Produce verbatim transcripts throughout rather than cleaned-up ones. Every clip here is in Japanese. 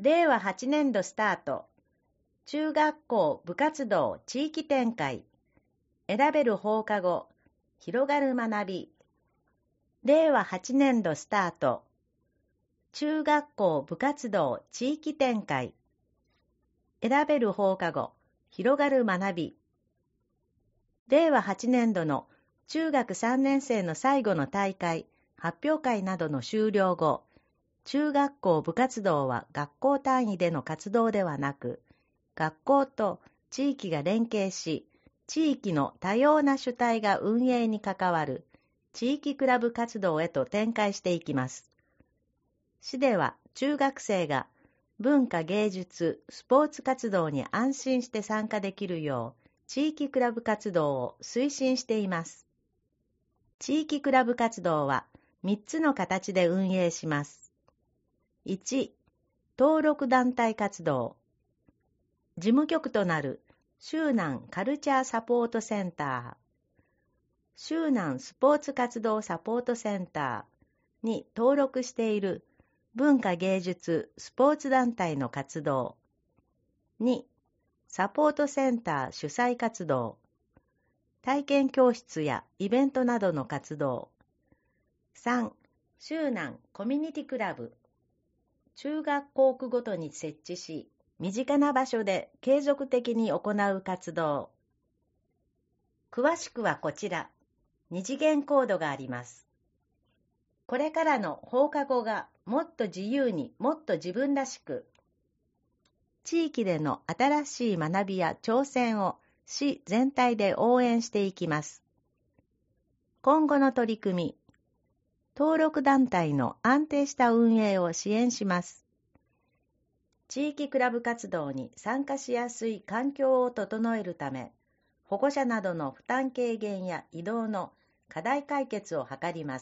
れいわはちねんどスタート。中学校部活動地域展開。選べる放課後。広がる学び。れいわはちねんどスタート。中学校部活動地域展開。選べる放課後。広がる学び。れいわはちねんどの中学さんねん生の最後の大会、発表会などの終了後、中学校部活動は学校単位での活動ではなく、学校と地域が連携し、地域の多様な主体が運営に関わる地域クラブ活動へと展開していきます。市では中学生が文化芸術、スポーツ活動に安心して参加できるよう、地域クラブ活動を推進しています。地域クラブ活動はみっつの形で運営します。いち、登録団体活動。事務局となる周南カルチャーサポートセンター、周南スポーツ活動サポートセンターに登録している文化芸術スポーツ団体の活動。に、サポートセンター主催活動。体験教室やイベントなどの活動。さん、周南コミュニティクラブ。中学校区ごとに設置し、身近な場所で継続的に行う活動。詳しくはこちら、二次元コードがあります。これからの放課後がもっと自由にもっと自分らしく、地域での新しい学びや挑戦を市全体で応援していきます。今後の取り組み、登録団体の安定した運営を支援します。地域クラブ活動に参加しやすい環境を整えるため、保護者などの負担軽減や移動の課題解決を図ります。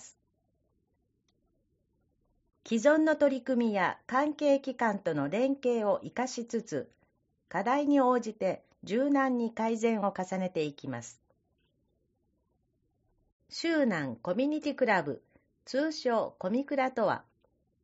既存の取り組みや関係機関との連携を生かしつつ、課題に応じて柔軟に改善を重ねていきます。周南コミュニティクラブ、通称コミクラとは、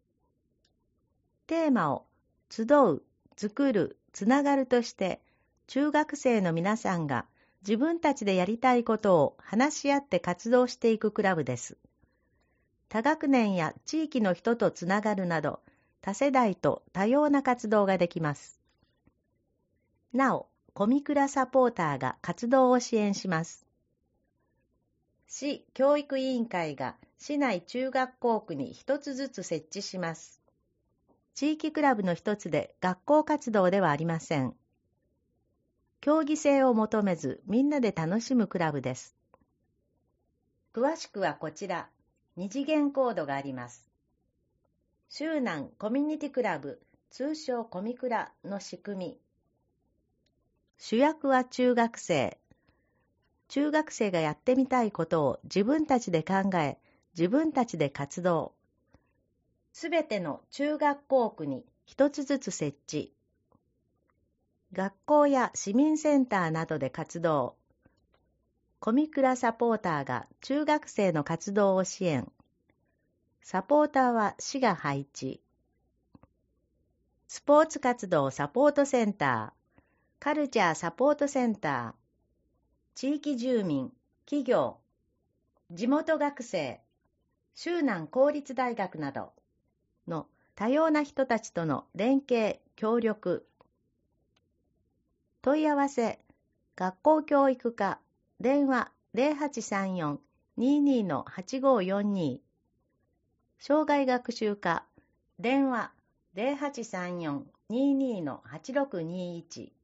テーマを集う、作る、つながるとして、中学生の皆さんが自分たちでやりたいことを話し合って活動していくクラブです。多学年や地域の人とつながるなど、多世代と多様な活動ができます。なお、コミクラサポーターが活動を支援します。市教育委員会が市内中学校区に一つずつ設置します。地域クラブの一つで学校活動ではありません。競技性を求めずみんなで楽しむクラブです。詳しくはこちら、二次元コードがあります。周南コミュニティクラブ、通称コミクラの仕組み。主役は中学生。中学生がやってみたいことを自分たちで考え、自分たちで活動。すべての中学校区に一つずつ設置。学校や市民センターなどで活動。コミクラサポーターが中学生の活動を支援。サポーターは市が配置。スポーツ活動サポートセンター、カルチャーサポートセンター、地域住民、企業、地元学生、周南公立大学などの多様な人たちとの連携、協力。問い合わせ、学校教育課、電話 ゼロはちさんよん にーにー のはちごーよんにー、障害学習課、電話 ゼロはちさんよん にーにー のはちろくにーいち。